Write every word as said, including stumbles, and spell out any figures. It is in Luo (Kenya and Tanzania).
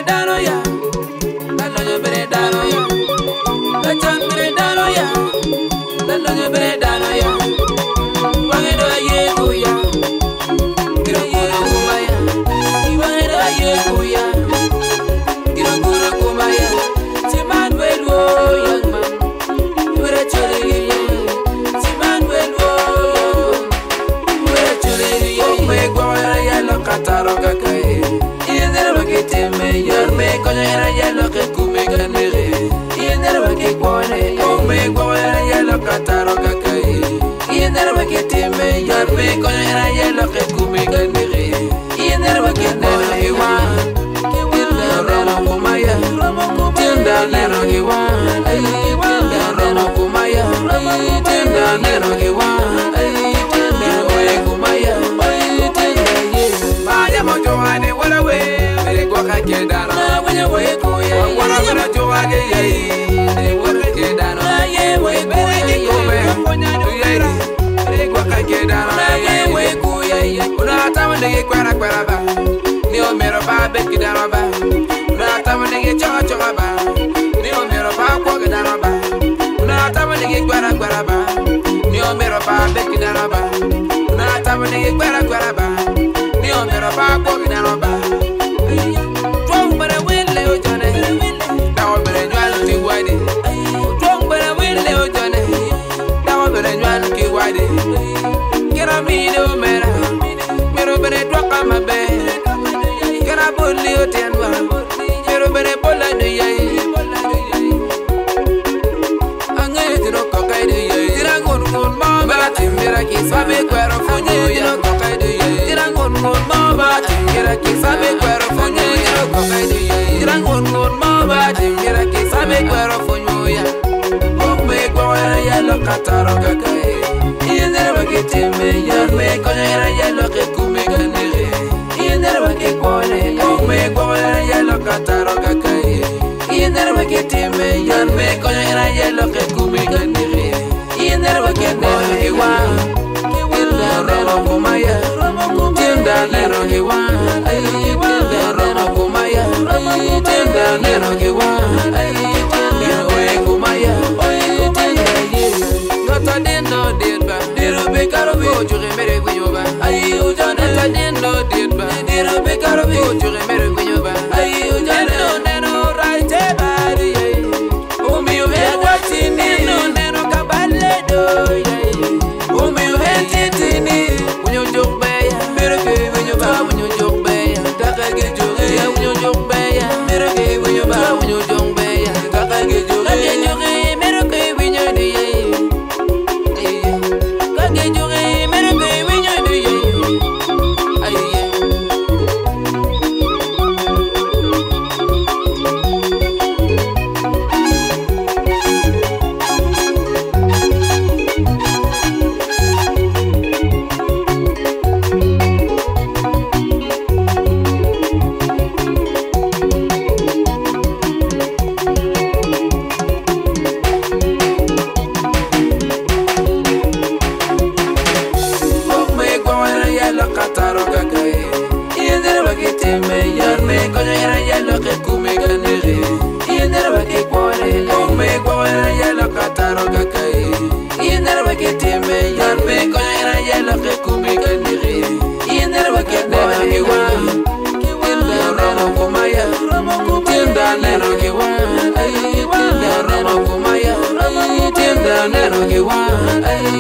dano ya, dalo yo bere dano ya, lechon bere dano ya, dalo yo bere dano ya, wange do ye kuya, giro guro kumaya, wange do ye kuya, giro guro kumaya, siman welo young man, wera chole ye, siman welo, wera chole ye, me gwara ya lo kataro kakai. Yor me konya era yelo ke kume ganere Yender wa ke kwone O me kwona yelo kataro kakai Yender wa ke teme Yor me konya era yelo ke kume ganere Yender wa ke nere wa Tilda rono kumaya Tilda nero ke wa Tilda rono kumaya Tilda nero ke wa Tilda oye kumaya Tilda ye Maya mojo ane wala we Waka ke dano, wanya we kuya. Wana wana jowa ke yai, waka ke dano. Ye we kuya, wanya yai. Waka ke dano, ye we kuya. Una tama de kwara kwara ba, ni o mero ba be ke dano ba. Una tama de choga choga ba, ni o mero ba ko ke dano ba. Una tama de kwara kwara ba, ni o mero ba be ke dano ba. Una tama de kwara kwara ba, ni o mero ba ko ke dano ba. Get a meal, mera. Mero bere twaka mabe. Get a bully o tienwa. Mero bere bola de yai. Angai tiro kokai de yai. Tirangon mon mama timbira ki sabe kwero fonyo ya kokai de yai. Tirangon mon mama timbira ki sabe kwero fonyo ya kokai de yai. Tirangon mon mama timbira ki sabe kwero fonyo ya. Okme kwara ya lokataro kakai. Yender wa ke teme yor me konya era yelo ke kume ganere Yender wa ke kwone o me kwona yelo kataro kakai Yender wa ke teme yor me konya era yelo ke kume ganere Yender wa ke nere wa Tilda rono kumaya Tilda nero ke wa Tilda rono kumaya Tilda nero ke wa Tilda we kumaya Tilda ye Nota dendo dendo Diro be karo be ojure mere gwenyoba Ayi ujane ta dendo dendo Diro be karo be ojure mere gwenyoba Ayi ujane no neno raite bari ye Umi uhe wati neno neno kabale do ye Umi uhe titini Unyo jokbe ya Mere ge gwenyoba unyo jokbe ya Taka ge joge ya unyo jokbe ya Mere ge gwenyoba unyo jokbe ya Taka ge joge Kage joge mere ge gwenyoba ye Nero ke wa